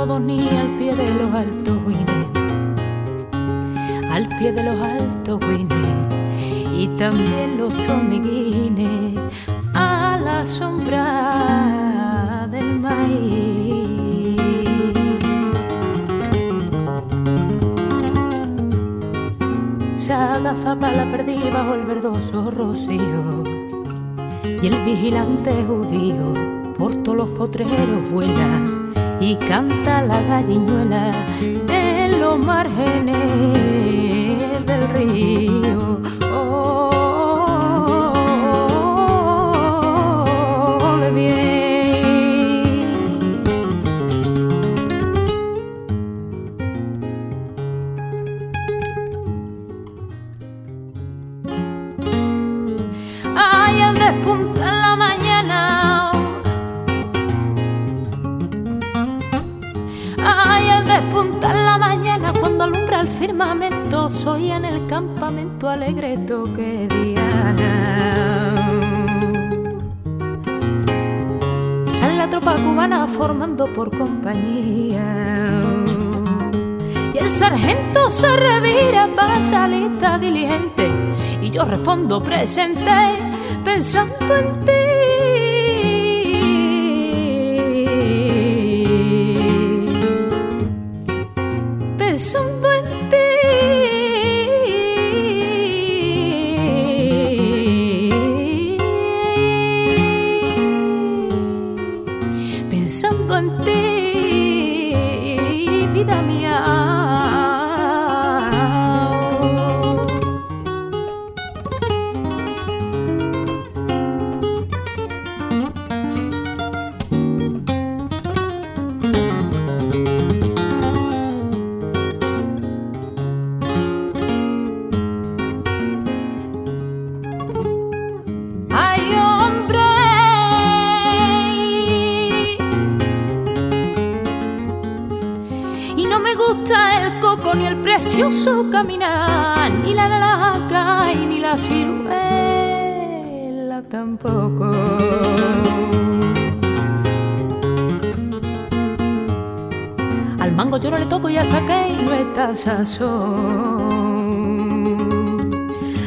codorniz al pie de los altos guines, al pie de los altos guines, y también los tomiguines a la sombra del maíz. Se agazapa la perdí bajo el verdoso rocío, y el vigilante judío por todos los potreros vuela y canta la galliñuela en los márgenes del río. Ole bien. Ay, al despuntar la mañana, ay, al despuntar la mañana, cuando alumbra el firmamento, soy en el campamento alegre toque diana. Sale la tropa cubana formando por compañía, y el sargento se revira para salida diligente, y yo respondo presente pensando en ti. Pensando en ti. Pensando en ti, vida mía. El coco ni el precioso caminar, ni la naranja y ni la ciruela tampoco. Al mango yo no le toco y hasta que no está sazón.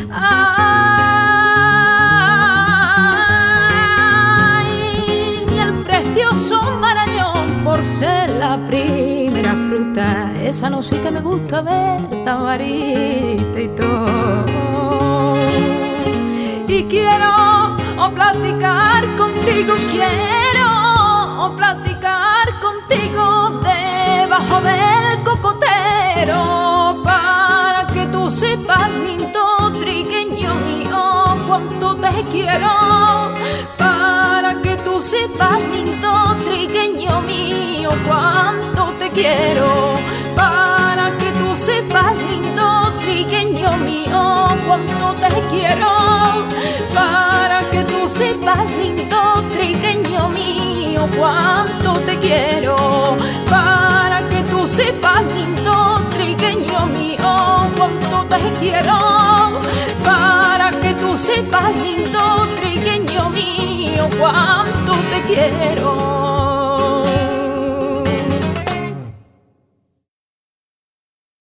Ay, ni el precioso marañón por ser la primera fruta, esa no sí que me gusta ver tan varita y todo. Y quiero platicar contigo, quiero platicar contigo debajo del cocotero, para que tú sepas, lindo trigueño mío, cuánto te quiero. Para que tú sepas, lindo trigueño mío, cuánto te quiero. Para que tú sepas, lindo trigueño mío, cuánto te quiero. Para que tú sepas, lindo trigueño mío, cuánto te quiero. Para que tú sepas, lindo trigueño mío, cuánto te quiero. Para que tú sepas, lindo trigueño mío, cuánto te quiero.